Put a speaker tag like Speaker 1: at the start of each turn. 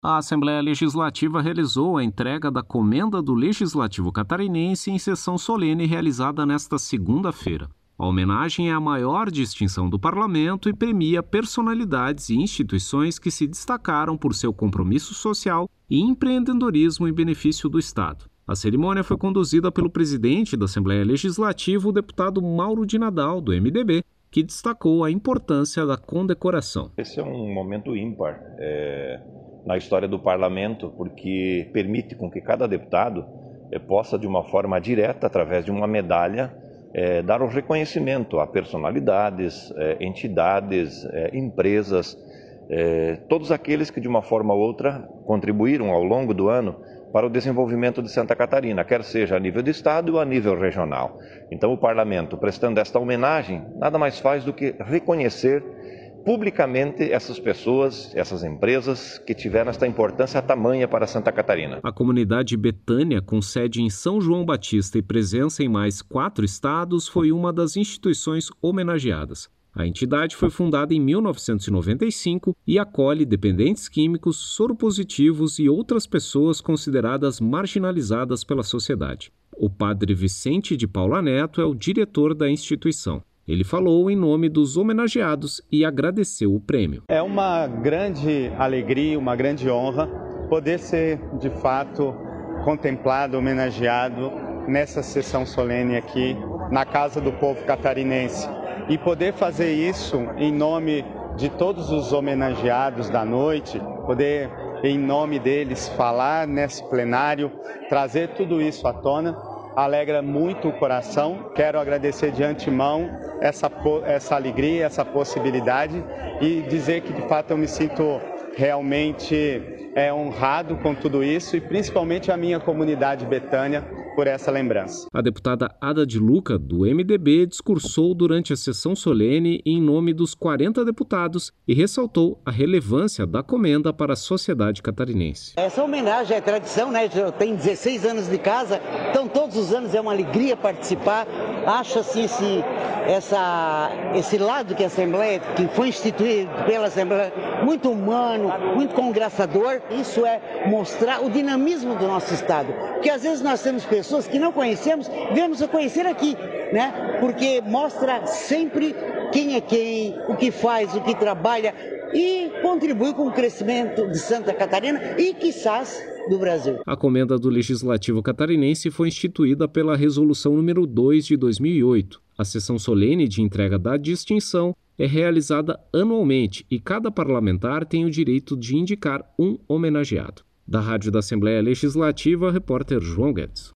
Speaker 1: A Assembleia Legislativa realizou a entrega da Comenda do Legislativo Catarinense em sessão solene realizada nesta segunda-feira. A homenagem é a maior distinção do Parlamento e premia personalidades e instituições que se destacaram por seu compromisso social e empreendedorismo em benefício do Estado. A cerimônia foi conduzida pelo presidente da Assembleia Legislativa, o deputado Mauro de Nadal, do MDB, que destacou a importância da condecoração.
Speaker 2: Esse é um momento ímpar na história do Parlamento, porque permite com que cada deputado possa, de uma forma direta, através de uma medalha, dar o reconhecimento a personalidades, entidades, empresas, todos aqueles que de uma forma ou outra contribuíram ao longo do ano para o desenvolvimento de Santa Catarina, quer seja a nível de estado ou a nível regional. Então o Parlamento, prestando esta homenagem, nada mais faz do que reconhecer publicamente essas pessoas, essas empresas que tiveram esta importância tamanha para Santa Catarina.
Speaker 1: A comunidade Betânia, com sede em São João Batista e presença em mais 4 estados, foi uma das instituições homenageadas. A entidade foi fundada em 1995 e acolhe dependentes químicos, soropositivos e outras pessoas consideradas marginalizadas pela sociedade. O padre Vicente de Paula Neto é o diretor da instituição. Ele falou em nome dos homenageados e agradeceu o prêmio.
Speaker 3: É uma grande alegria, uma grande honra poder ser, de fato, contemplado, homenageado nessa sessão solene aqui na Casa do Povo Catarinense. E poder fazer isso em nome de todos os homenageados da noite, poder, em nome deles, falar nesse plenário, trazer tudo isso à tona, alegra muito o coração. Quero agradecer de antemão essa alegria, essa possibilidade e dizer que, de fato, eu me sinto realmente honrado com tudo isso e principalmente a minha comunidade Betânia por essa lembrança.
Speaker 1: A deputada Ada de Luca, do MDB, discursou durante a sessão solene em nome dos 40 deputados e ressaltou a relevância da comenda para a sociedade catarinense.
Speaker 4: Essa homenagem é tradição, né? Eu tenho 16 anos de casa, então todos os anos é uma alegria participar. Acho assim esse lado que a Assembleia, que foi instituído pela Assembleia, muito humano, muito congraçador. Isso é mostrar o dinamismo do nosso Estado, porque às vezes nós temos pessoas que não conhecemos, viemos a conhecer aqui, né? Porque mostra sempre quem é quem, o que faz, o que trabalha e contribui com o crescimento de Santa Catarina e, quizás, do Brasil.
Speaker 1: A Comenda do Legislativo Catarinense foi instituída pela Resolução número 2 de 2008. A sessão solene de entrega da distinção é realizada anualmente e cada parlamentar tem o direito de indicar um homenageado. Da Rádio da Assembleia Legislativa, repórter João Guedes.